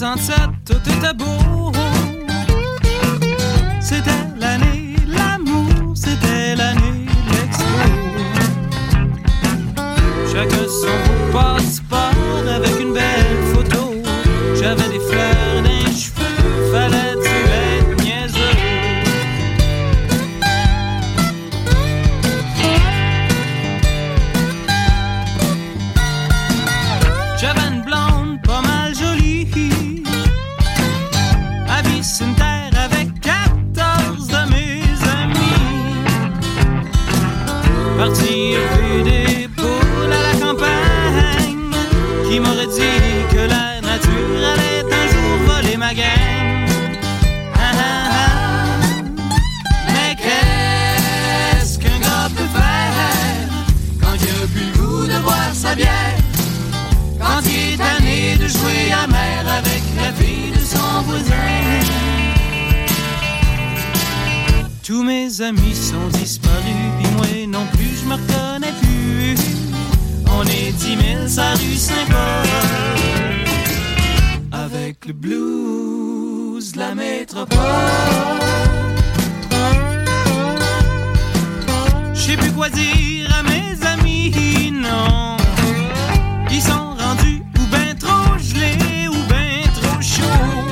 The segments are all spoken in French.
67, tout était beau. C'était l'année de l'amour, c'était l'année de l'expo. Chacun son passeport avec une belle photo. J'avais des fleurs dans les cheveux, fallait-tu être niaiseux? J'avais une blonde pas mal jolie, habillée sur une terre avec 14 de mes amis. Parti élever des poules à la campagne, qui m'aurait dit que la nature allait un jour voler ma gang. Ah, ah, ah. Mais qu'est-ce qu'un gars peut faire quand il a plus le goût de boire sa bière? Quand il est tanné de jouer à mer avec la fille de son voisin. Tous mes amis sont disparus, puis moi non plus, je me reconnais plus. On est 10 000 sa rue Saint-Paul, avec le blues de la métropole. Je sais plus quoi dire à mes amis, non. Ils sont rendus ou ben trop gelés ou ben trop chauds.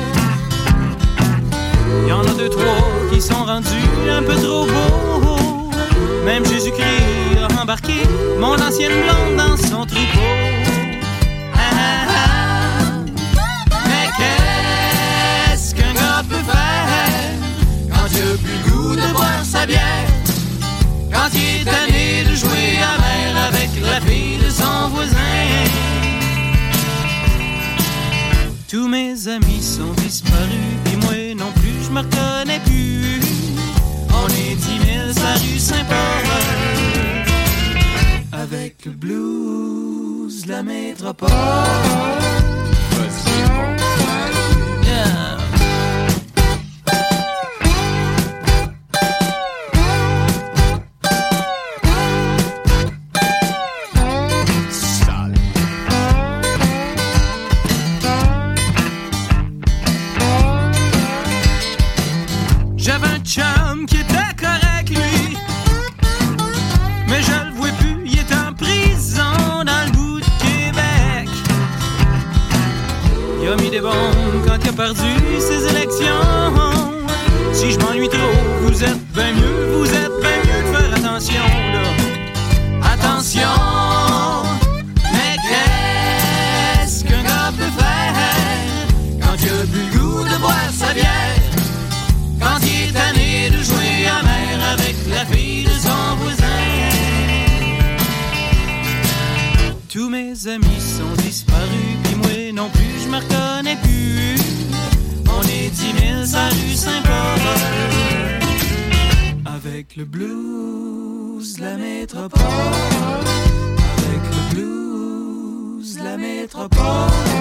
Y'en a 2-3 qui sont rendus un peu trop beaux. Même Jésus-Christ a embarqué mon ancienne blonde dans son troupeau. Ah, ah, ah. Mais qu'est-ce qu'un gars peut faire quand il a plus le goût de boire sa bière? Quand il est tanné de jouer à mer avec la fille de son voisin. Tous mes amis sont disparus, puis moi non plus, je me reconnais plus. On est 10 000 sa rue Saint-Paul, avec le blues de la métropole. Yeah. J'avais un chum qui était correct, lui, mais je le vois plus, il est en prison dans le bout de Québec. Il a mis des bombes quand il a perdu ses élections. Si je m'ennuie trop, vous êtes bien mieux de faire attention, là. Attention! Mais qu'est-ce qu'un gars peut faire quand il a plus le goût de boire sa bière? Quand il est tanné de jouer à mer avec la fille de son voisin. Tous mes amis sont disparus, puis moi non plus, je me reconnais plus. On est 10 000 sa rue Saint-Paul, avec le blues de la métropole, avec le blues de la métropole.